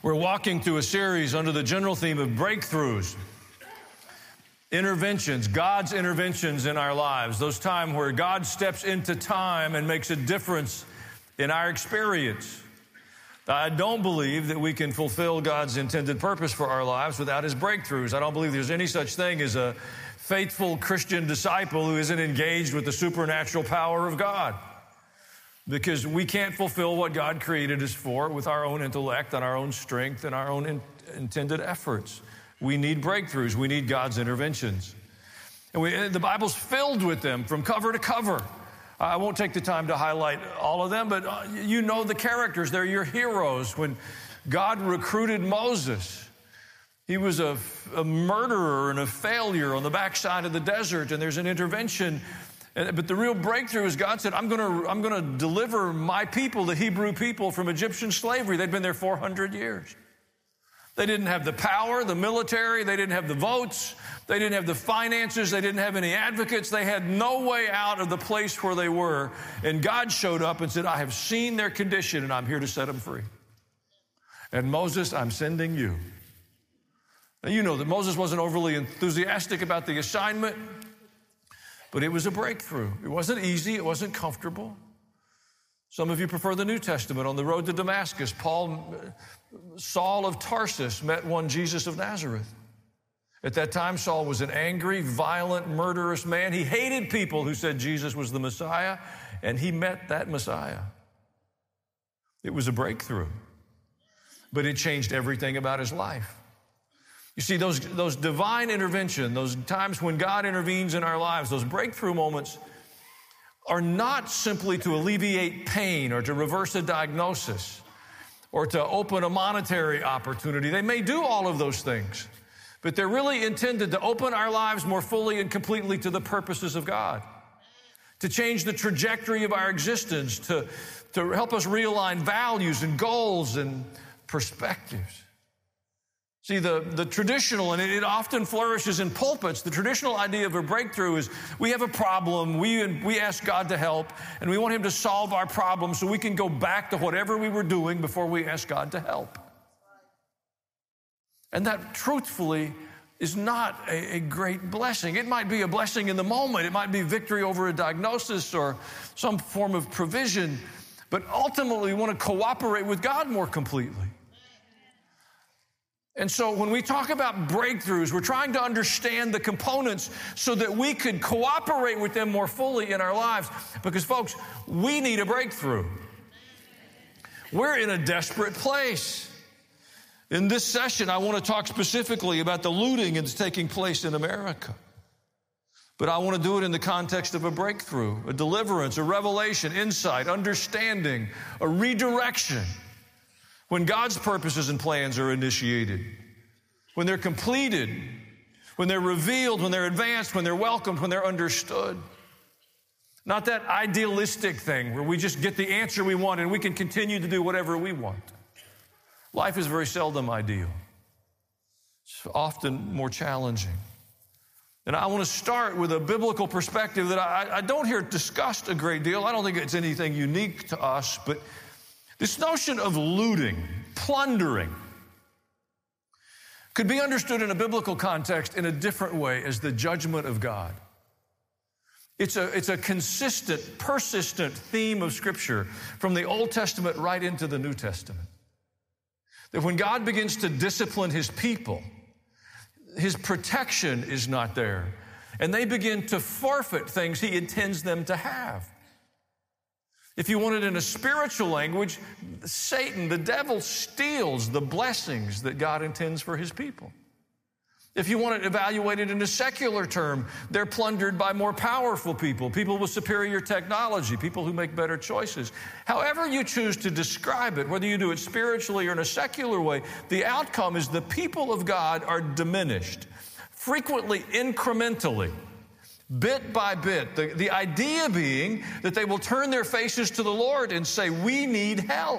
We're walking through a series under the general theme of breakthroughs, interventions, God's interventions in our lives, those times where God steps into time and makes a difference in our experience. I don't believe that we can fulfill God's intended purpose for our lives without His breakthroughs. I don't believe there's any such thing as a faithful Christian disciple who isn't engaged with the supernatural power of God. Because we can't fulfill what God created us for with our own intellect and our own strength and our own intended efforts. We need breakthroughs. We need God's interventions. And the Bible's filled with them from cover to cover. I won't take the time to highlight all of them, but you know the characters. They're your heroes. When God recruited Moses, he was a murderer and a failure on the backside of the desert, and there's an intervention. But the real breakthrough is God said, I'm going to deliver my people, the Hebrew people, from Egyptian slavery. They'd been there 400 years. They didn't have the power, the military. They didn't have the votes. They didn't have the finances. They didn't have any advocates. They had no way out of the place where they were. And God showed up and said, I have seen their condition and I'm here to set them free. And Moses, I'm sending you. Now, you know that Moses wasn't overly enthusiastic about the assignment. But it was a breakthrough. It wasn't easy. It wasn't comfortable. Some of you prefer the New Testament. On the road to Damascus, Saul of Tarsus met one Jesus of Nazareth. At that time, Saul was an angry, violent, murderous man. He hated people who said Jesus was the Messiah, and he met that Messiah. It was a breakthrough, but it changed everything about his life. You see, those divine intervention, those times when God intervenes in our lives, those breakthrough moments are not simply to alleviate pain or to reverse a diagnosis or to open a monetary opportunity. They may do all of those things, but they're really intended to open our lives more fully and completely to the purposes of God, to change the trajectory of our existence, to help us realign values and goals and perspectives. See, the traditional, and it often flourishes in pulpits, the traditional idea of a breakthrough is we have a problem, we ask God to help, and we want Him to solve our problem so we can go back to whatever we were doing before we ask God to help. And that, truthfully, is not a great blessing. It might be a blessing in the moment. It might be victory over a diagnosis or some form of provision, but ultimately we want to cooperate with God more completely. And so when we talk about breakthroughs, we're trying to understand the components so that we could cooperate with them more fully in our lives. Because, folks, we need a breakthrough. We're in a desperate place. In this session, I want to talk specifically about the looting that's taking place in America. But I want to do it in the context of a breakthrough, a deliverance, a revelation, insight, understanding, a redirection. When God's purposes and plans are initiated, when they're completed, when they're revealed, when they're advanced, when they're welcomed, when they're understood. Not that idealistic thing where we just get the answer we want and we can continue to do whatever we want. Life is very seldom ideal. It's often more challenging. And I want to start with a biblical perspective that I don't hear discussed a great deal. I don't think it's anything unique to us, but this notion of looting, plundering, could be understood in a biblical context in a different way as the judgment of God. It's a consistent, persistent theme of Scripture from the Old Testament right into the New Testament. That when God begins to discipline His people, His protection is not there, and they begin to forfeit things He intends them to have. If you want it in a spiritual language, Satan, the devil, steals the blessings that God intends for His people. If you want it evaluated in a secular term, they're plundered by more powerful people, people with superior technology, people who make better choices. However you choose to describe it, whether you do it spiritually or in a secular way, the outcome is the people of God are diminished, frequently incrementally. Bit by bit, the idea being that they will turn their faces to the Lord and say, we need help.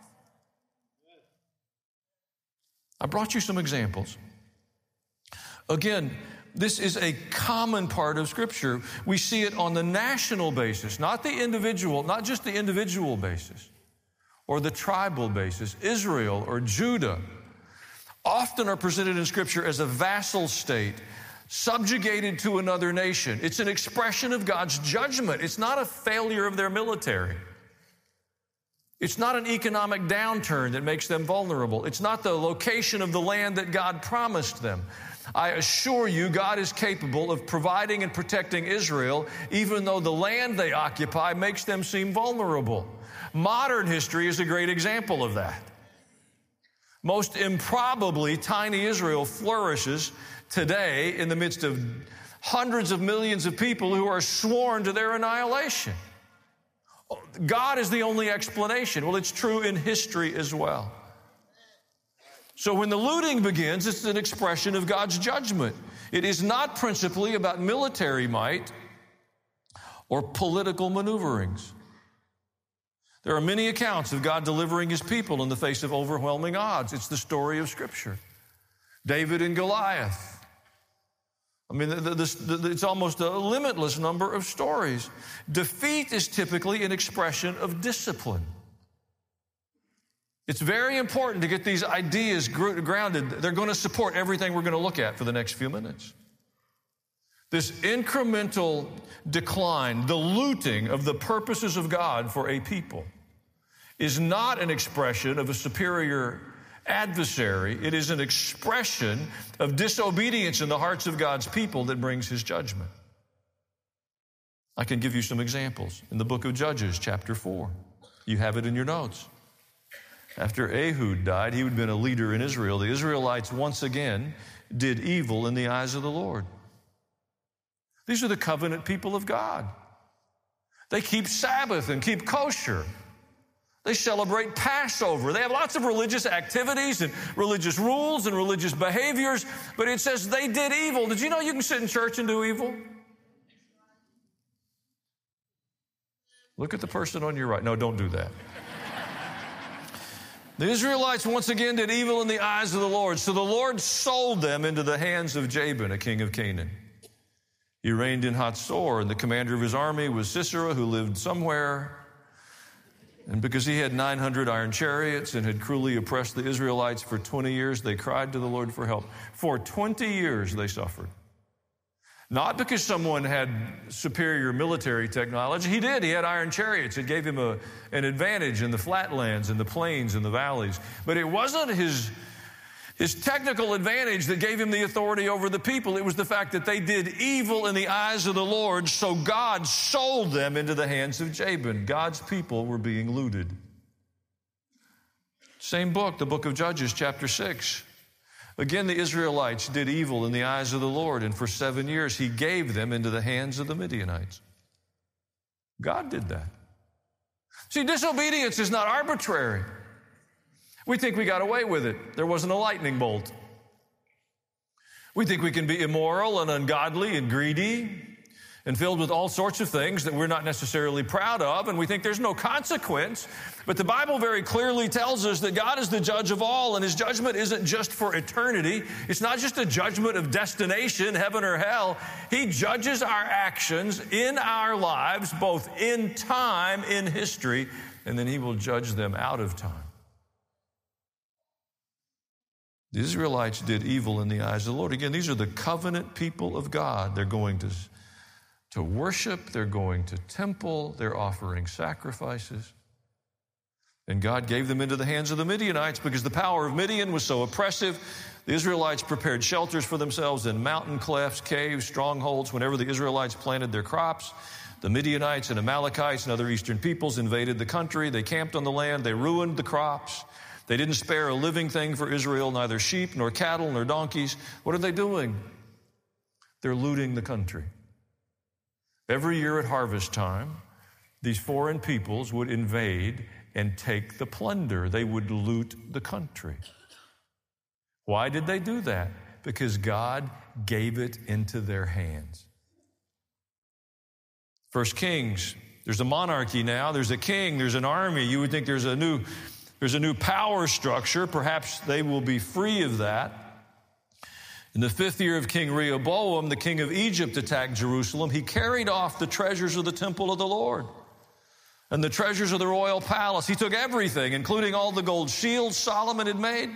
I brought you some examples. Again, this is a common part of Scripture. We see it on the national basis, not the individual, not just the individual basis, or the tribal basis. Israel or Judah often are presented in Scripture as a vassal state, subjugated to another nation. It's an expression of God's judgment. It's not a failure of their military. It's not an economic downturn that makes them vulnerable. It's not the location of the land that God promised them. I assure you, God is capable of providing and protecting Israel, even though the land they occupy makes them seem vulnerable. Modern history is a great example of that. Most improbably, tiny Israel flourishes today in the midst of hundreds of millions of people who are sworn to their annihilation. God is the only explanation. Well, it's true in history as well. So when the looting begins, it's an expression of God's judgment. It is not principally about military might or political maneuverings. There are many accounts of God delivering His people in the face of overwhelming odds. It's the story of Scripture. David and Goliath. I mean, it's almost a limitless number of stories. Defeat is typically an expression of discipline. It's very important to get these ideas grounded. They're going to support everything we're going to look at for the next few minutes. This incremental decline, the looting of the purposes of God for a people, is not an expression of a superior adversary. It is an expression of disobedience in the hearts of God's people that brings His judgment. I can give you some examples. In the book of Judges, chapter 4, you have it in your notes. After Ehud died, he had been a leader in Israel. The Israelites once again did evil in the eyes of the Lord. These are the covenant people of God. They keep Sabbath and keep kosher. They celebrate Passover. They have lots of religious activities and religious rules and religious behaviors, but it says they did evil. Did you know you can sit in church and do evil? Look at the person on your right. No, don't do that. The Israelites once again did evil in the eyes of the Lord. So the Lord sold them into the hands of Jabin, a king of Canaan. He reigned in Hatzor, and the commander of his army was Sisera, who lived somewhere. And because he had 900 iron chariots and had cruelly oppressed the Israelites for 20 years, they cried to the Lord for help. For 20 years they suffered. Not because someone had superior military technology. He did. He had iron chariots. It gave him an advantage in the flatlands and the plains and the valleys. But it wasn't his technical advantage that gave him the authority over the people. It was the fact that they did evil in the eyes of the Lord, so God sold them into the hands of Jabin. God's people were being looted. Same book, the book of Judges, chapter 6. Again, the Israelites did evil in the eyes of the Lord, and for 7 years He gave them into the hands of the Midianites. God did that. See, disobedience is not arbitrary. We think we got away with it. There wasn't a lightning bolt. We think we can be immoral and ungodly and greedy and filled with all sorts of things that we're not necessarily proud of, and we think there's no consequence. But the Bible very clearly tells us that God is the judge of all, and His judgment isn't just for eternity. It's not just a judgment of destination, heaven or hell. He judges our actions in our lives, both in time, in history, and then He will judge them out of time. The Israelites did evil in the eyes of the Lord. Again, these are the covenant people of God. They're going to worship. They're going to temple. They're offering sacrifices. And God gave them into the hands of the Midianites because the power of Midian was so oppressive. The Israelites prepared shelters for themselves in mountain clefts, caves, strongholds. Whenever the Israelites planted their crops, the Midianites and Amalekites and other eastern peoples invaded the country. They camped on the land. They ruined the crops. They didn't spare a living thing for Israel, neither sheep nor cattle nor donkeys. What are they doing? They're looting the country. Every year at harvest time, these foreign peoples would invade and take the plunder. They would loot the country. Why did they do that? Because God gave it into their hands. 1 Kings, there's a monarchy now, there's a king, there's an army. You would think there's a new power structure. Perhaps they will be free of that. In the 5th year of King Rehoboam, the king of Egypt attacked Jerusalem. He carried off the treasures of the temple of the Lord. and the treasures of the royal palace. He took everything, including all the gold shields Solomon had made.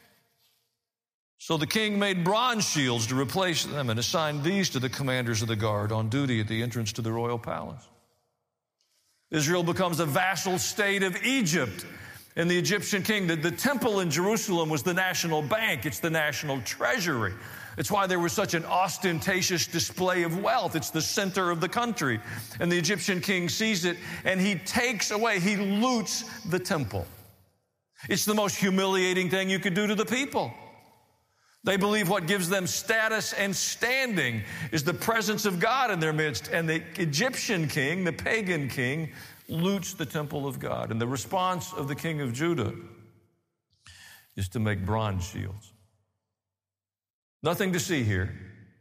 So the king made bronze shields to replace them and assigned these to the commanders of the guard on duty at the entrance to the royal palace. Israel becomes a vassal state of Egypt and the Egyptian king. The temple in Jerusalem was the national bank. It's the national treasury. It's why there was such an ostentatious display of wealth. It's the center of the country. And the Egyptian king sees it, and he takes away, he loots the temple. It's the most humiliating thing you could do to the people. They believe what gives them status and standing is the presence of God in their midst. And the Egyptian king, the pagan king, loots the temple of God. And the response of the king of Judah is to make bronze shields. Nothing to see here.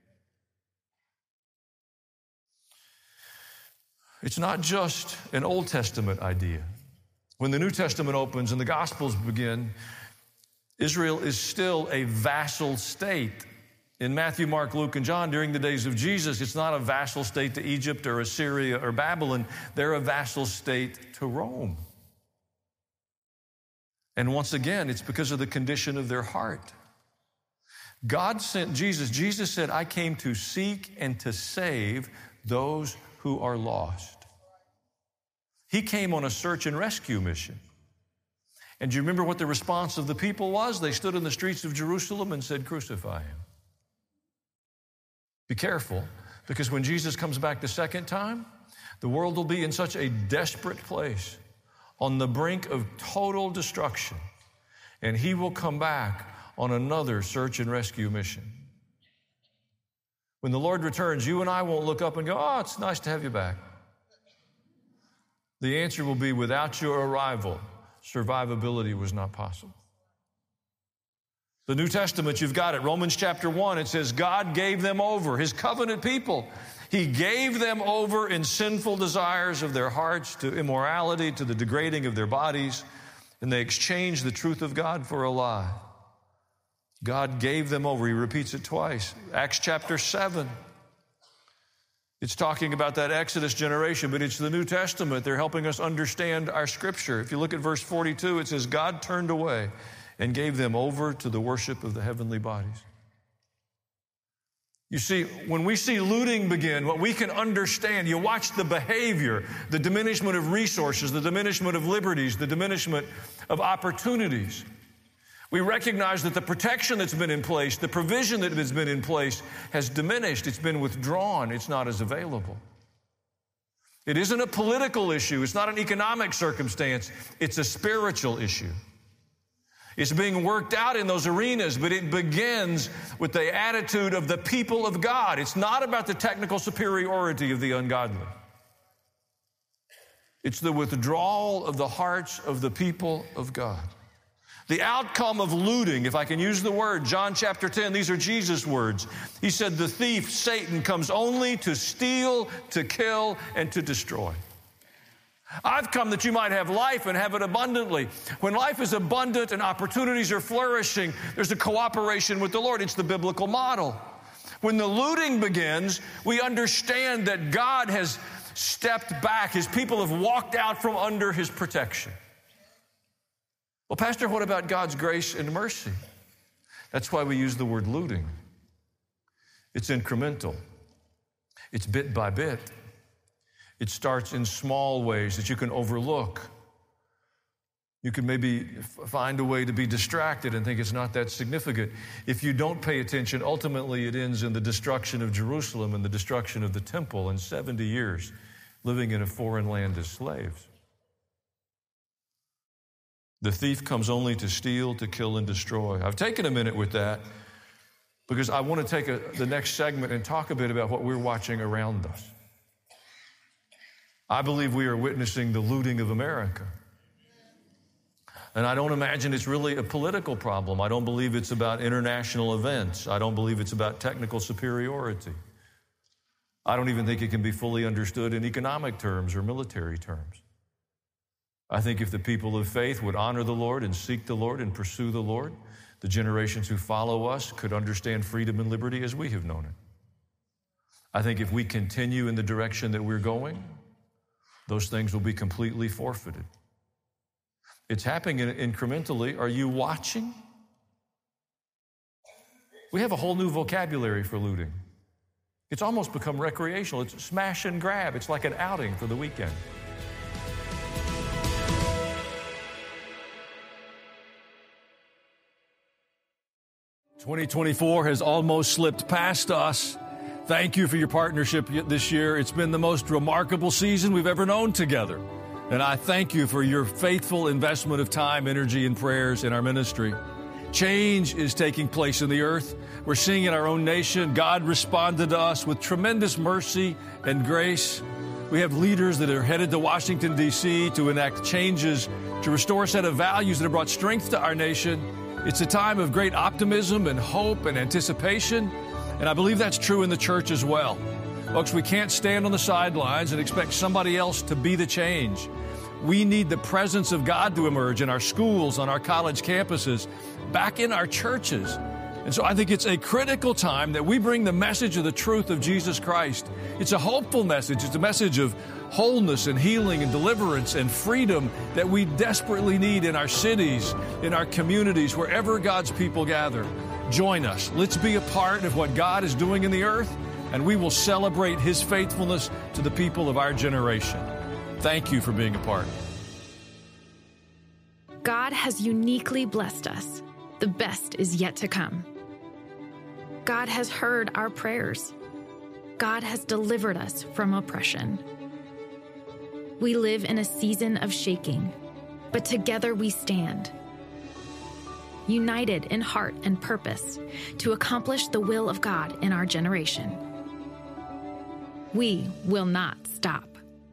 It's not just an Old Testament idea. When the New Testament opens and the Gospels begin, Israel is still a vassal state. In Matthew, Mark, Luke, and John, during the days of Jesus, it's not a vassal state to Egypt or Assyria or Babylon. They're a vassal state to Rome. And once again, it's because of the condition of their heart. God sent Jesus. Jesus said, I came to seek and to save those who are lost. He came on a search and rescue mission. And do you remember what the response of the people was? They stood in the streets of Jerusalem and said, crucify him. Be careful, because when Jesus comes back the second time, the world will be in such a desperate place, on the brink of total destruction, and he will come back on another search and rescue mission. When the Lord returns, you and I won't look up and go, oh, it's nice to have you back. The answer will be, without your arrival, survivability was not possible. The New Testament, you've got it. Romans chapter 1, it says, God gave them over, his covenant people. He gave them over in sinful desires of their hearts to immorality, to the degrading of their bodies, and they exchanged the truth of God for a lie. God gave them over. He repeats it twice. Acts chapter 7. It's talking about that Exodus generation, but it's the New Testament. They're helping us understand our scripture. If you look at verse 42, it says, God turned away and gave them over to the worship of the heavenly bodies. You see, when we see looting begin, what we can understand, you watch the behavior, the diminishment of resources, the diminishment of liberties, the diminishment of opportunities. We recognize that the protection that's been in place, the provision that has been in place has diminished. It's been withdrawn. It's not as available. It isn't a political issue. It's not an economic circumstance. It's a spiritual issue. It's being worked out in those arenas, but it begins with the attitude of the people of God. It's not about the technical superiority of the ungodly. It's the withdrawal of the hearts of the people of God. The outcome of looting, if I can use the word, John chapter 10, these are Jesus' words. He said, the thief, Satan, comes only to steal, to kill, and to destroy. I've come that you might have life and have it abundantly. When life is abundant and opportunities are flourishing, there's a cooperation with the Lord. It's the biblical model. When the looting begins, we understand that God has stepped back. His people have walked out from under his protection. Well, Pastor, what about God's grace and mercy? That's why we use the word looting. It's incremental. It's bit by bit. It starts in small ways that you can overlook. You can maybe find a way to be distracted and think it's not that significant. If you don't pay attention, ultimately it ends in the destruction of Jerusalem and the destruction of the temple and 70 years living in a foreign land as slaves. The thief comes only to steal, to kill, and destroy. I've taken a minute with that because I want to take the next segment and talk a bit about what we're watching around us. I believe we are witnessing the looting of America. And I don't imagine it's really a political problem. I don't believe it's about international events. I don't believe it's about technical superiority. I don't even think it can be fully understood in economic terms or military terms. I think if the people of faith would honor the Lord and seek the Lord and pursue the Lord, the generations who follow us could understand freedom and liberty as we have known it. I think if we continue in the direction that we're going, those things will be completely forfeited. It's happening incrementally. Are you watching? We have a whole new vocabulary for looting. It's almost become recreational. It's smash and grab. It's like an outing for the weekend. "2024 has almost slipped past us. Thank you for your partnership this year. It's been the most remarkable season we've ever known together. And I thank you for your faithful investment of time, energy, and prayers in our ministry. Change is taking place in the earth. We're seeing in our own nation. God responded to us with tremendous mercy and grace. We have leaders that are headed to Washington, D.C. to enact changes to restore a set of values that have brought strength to our nation. It's a time of great optimism and hope and anticipation, and I believe that's true in the church as well. Folks, we can't stand on the sidelines and expect somebody else to be the change. We need the presence of God to emerge in our schools, on our college campuses, back in our churches. And so I think it's a critical time that we bring the message of the truth of Jesus Christ. It's a hopeful message. It's a message of wholeness and healing and deliverance and freedom that we desperately need in our cities, in our communities, wherever God's people gather. Join us. Let's be a part of what God is doing in the earth, and we will celebrate His faithfulness to the people of our generation. Thank you for being a part. God has uniquely blessed us. The best is yet to come. God has heard our prayers. God has delivered us from oppression. We live in a season of shaking, but together we stand, united in heart and purpose to accomplish the will of God in our generation. We will not stop.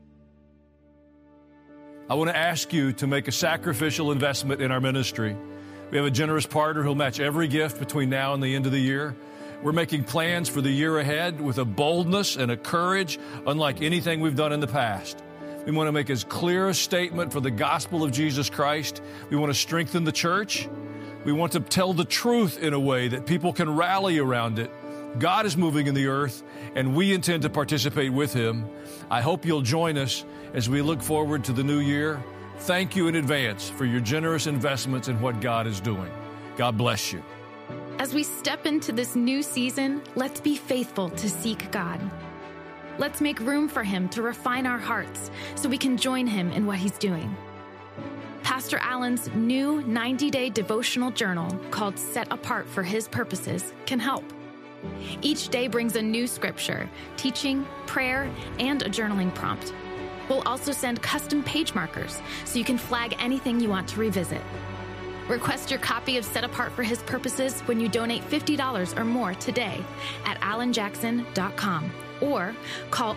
I want to ask you to make a sacrificial investment in our ministry. We have a generous partner who'll match every gift between now and the end of the year. We're making plans for the year ahead with a boldness and a courage unlike anything we've done in the past. We want to make as clear a statement for the gospel of Jesus Christ. We want to strengthen the church. We want to tell the truth in a way that people can rally around it. God is moving in the earth, and we intend to participate with Him. I hope you'll join us as we look forward to the new year. Thank you in advance for your generous investments in what God is doing. God bless you. As we step into this new season, let's be faithful to seek God. Let's make room for Him to refine our hearts so we can join Him in what He's doing. Pastor Allen's new 90-day devotional journal called Set Apart for His Purposes can help. Each day brings a new scripture, teaching, prayer, and a journaling prompt. We'll also send custom page markers so you can flag anything you want to revisit. Request your copy of Set Apart for His Purposes when you donate $50 or more today at allenjackson.com or call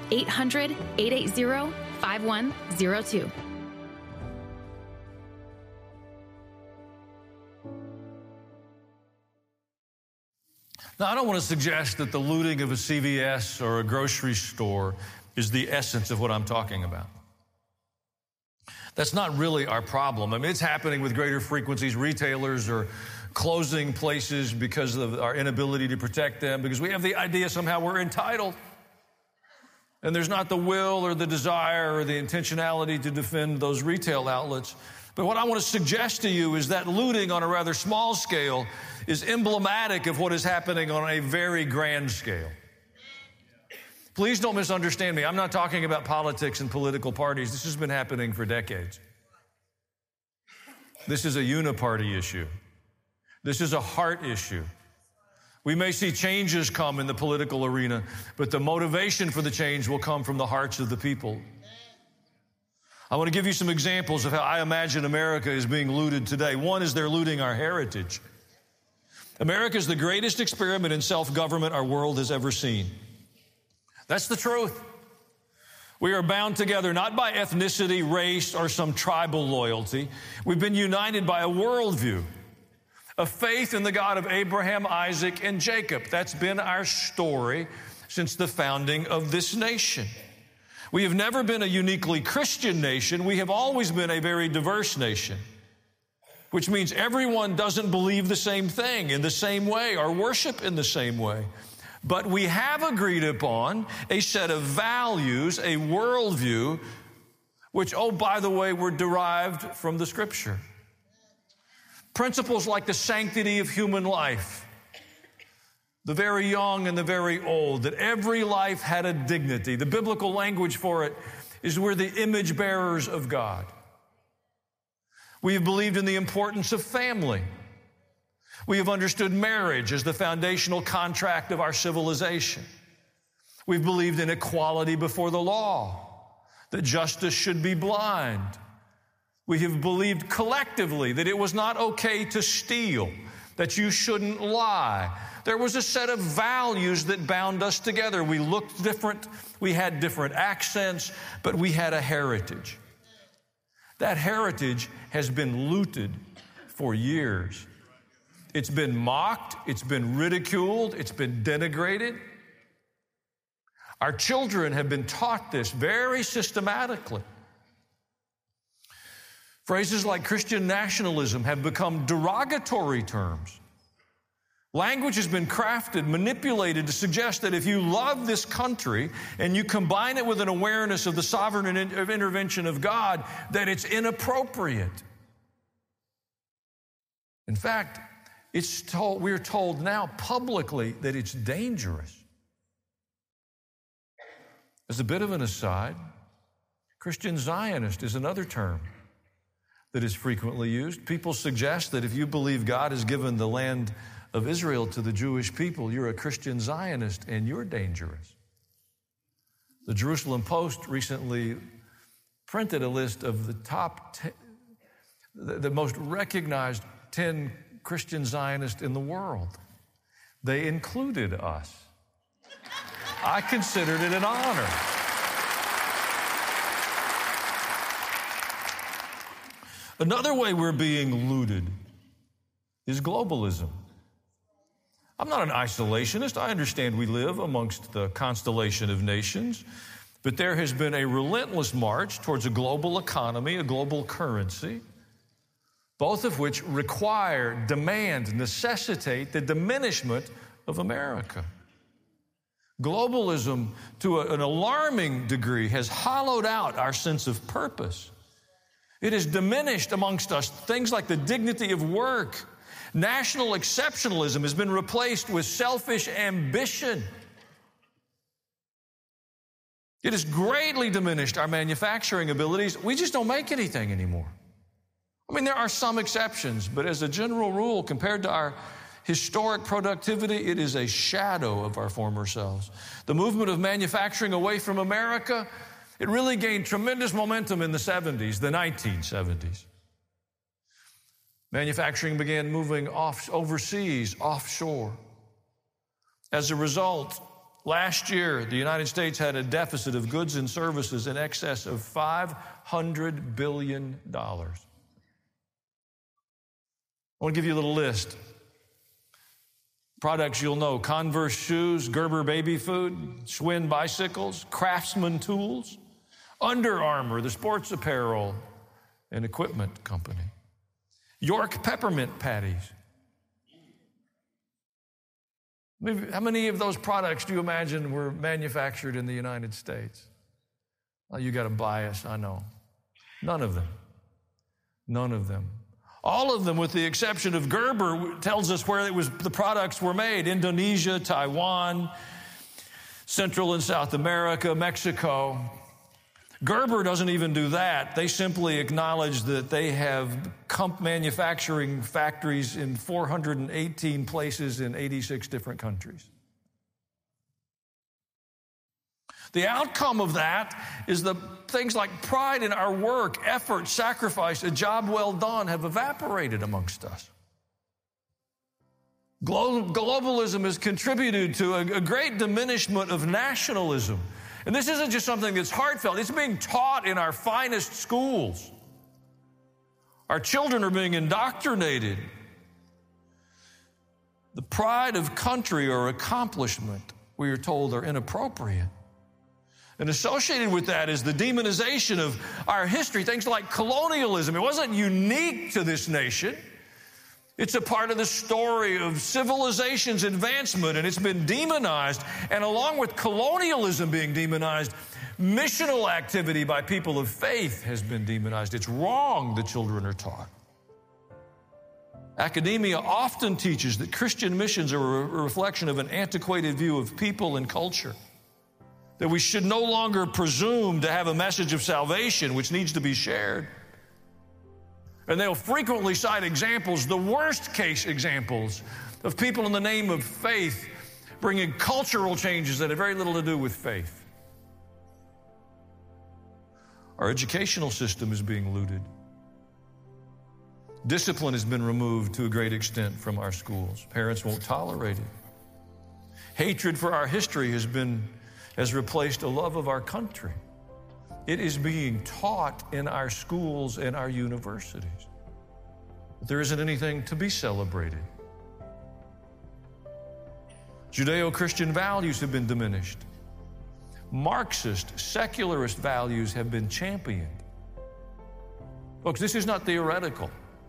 800-880-5102. Now, I don't want to suggest that the looting of a CVS or a grocery store is the essence of what I'm talking about. That's not really our problem. I mean, it's happening with greater frequencies. Retailers are closing places because of our inability to protect them, because we have the idea somehow we're entitled. And there's not the will or the desire or the intentionality to defend those retail outlets. But what I want to suggest to you is that looting on a rather small scale is emblematic of what is happening on a very grand scale. Please don't misunderstand me. I'm not talking about politics and political parties. This has been happening for decades. This is a uniparty issue. This is a heart issue. We may see changes come in the political arena, but the motivation for the change will come from the hearts of the people. I want to give you some examples of how I imagine America is being looted today. One is they're looting our heritage. America is the greatest experiment in self-government our world has ever seen. That's the truth. We are bound together not by ethnicity, race, or some tribal loyalty. We've been united by a worldview, a faith in the God of Abraham, Isaac, and Jacob. That's been our story since the founding of this nation. We have never been a uniquely Christian nation. We have always been a very diverse nation, which means everyone doesn't believe the same thing in the same way or worship in the same way. But we have agreed upon a set of values, a worldview which, oh, by the way, were derived from the Scripture. Principles like the sanctity of human life, the very young and the very old, that every life had a dignity. The biblical language for it is we're the image bearers of God. We have believed in the importance of family. We have understood marriage as the foundational contract of our civilization. We've believed in equality before the law, that justice should be blind. We have believed collectively that it was not okay to steal, that you shouldn't lie. There was a set of values that bound us together. We looked different, we had different accents, but we had a heritage. That heritage has been looted for years. It's been mocked, it's been ridiculed, it's been denigrated. Our children have been taught this very systematically. Phrases like Christian nationalism have become derogatory terms. Language has been crafted, manipulated to suggest that if you love this country and you combine it with an awareness of the sovereign intervention of God, that it's inappropriate. In fact, we're told now publicly that it's dangerous. As a bit of an aside, Christian Zionist is another term that is frequently used. People suggest that if you believe God has given the land of Israel to the Jewish people, you're a Christian Zionist and you're dangerous. The Jerusalem Post recently printed a list of the top 10, the most recognized 10 Christian Zionists in the world. They included us. I considered it an honor. Another way we're being looted is globalism. I'm not an isolationist. I understand we live amongst the constellation of nations, but there has been a relentless march towards a global economy, a global currency, both of which require, demand, necessitate the diminishment of America. Globalism, to an alarming degree, has hollowed out our sense of purpose. It has diminished amongst us things like the dignity of work. National exceptionalism has been replaced with selfish ambition. It has greatly diminished our manufacturing abilities. We just don't make anything anymore. I mean, there are some exceptions, but as a general rule, compared to our historic productivity, it is a shadow of our former selves. The movement of manufacturing away from America, it really gained tremendous momentum in the 70s, the 1970s. Manufacturing began moving overseas, offshore. As a result, last year, the United States had a deficit of goods and services in excess of $500 billion. I want to give you a little list. Products you'll know: Converse shoes, Gerber baby food, Schwinn bicycles, Craftsman tools, Under Armour, the sports apparel and equipment company, York peppermint patties. How many of those products do you imagine were manufactured in the United States? Well, you got a bias, I know. None of them. None of them. All of them, with the exception of Gerber, tells us where the products were made: Indonesia, Taiwan, Central and South America, Mexico. Gerber doesn't even do that. They simply acknowledge that they have manufacturing factories in 418 places in 86 different countries. The outcome of that is the things like pride in our work, effort, sacrifice, a job well done have evaporated amongst us. Globalism has contributed to a great diminishment of nationalism. And this isn't just something that's heartfelt. It's being taught in our finest schools. Our children are being indoctrinated. The pride of country or accomplishment, we are told, are inappropriate. And associated with that is the demonization of our history, things like colonialism. It wasn't unique to this nation. It's a part of the story of civilization's advancement, and it's been demonized. And along with colonialism being demonized, Missional activity by people of faith has been demonized. It's wrong, the children are taught. Academia often teaches that Christian missions are a reflection of an antiquated view of people and culture, that we should no longer presume to have a message of salvation which needs to be shared. And they'll frequently cite examples, the worst case examples, of people in the name of faith bringing cultural changes that have very little to do with faith. Our educational system is being looted. Discipline has been removed to a great extent from our schools. Parents won't tolerate it. Hatred for our history has replaced a love of our country. It is being taught in our schools and our universities. But there isn't anything to be celebrated. Judeo-Christian values have been diminished. Marxist, secularist values have been championed. Folks, this is not theoretical.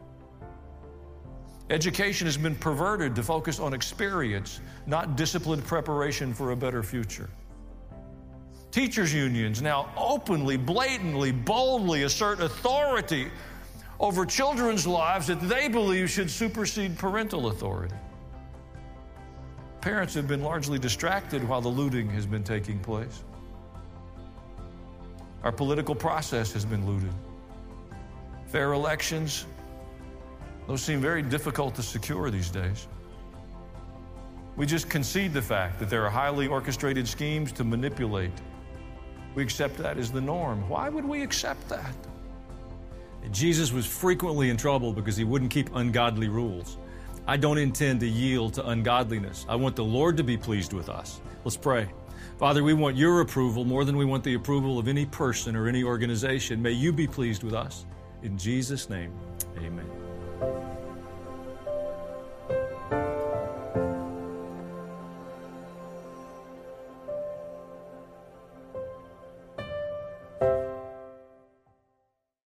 Education has been perverted to focus on experience, not disciplined preparation for a better future. Teachers' unions now openly, blatantly, boldly assert authority over children's lives that they believe should supersede parental authority. Parents have been largely distracted while the looting has been taking place. Our political process has been looted. Fair elections, those seem very difficult to secure these days. We just concede the fact that there are highly orchestrated schemes to manipulate. We accept that as the norm. Why would we accept that? Jesus was frequently in trouble because he wouldn't keep ungodly rules. I don't intend to yield to ungodliness. I want the Lord to be pleased with us. Let's pray. Father, we want your approval more than we want the approval of any person or any organization. May you be pleased with us. In Jesus' name, amen.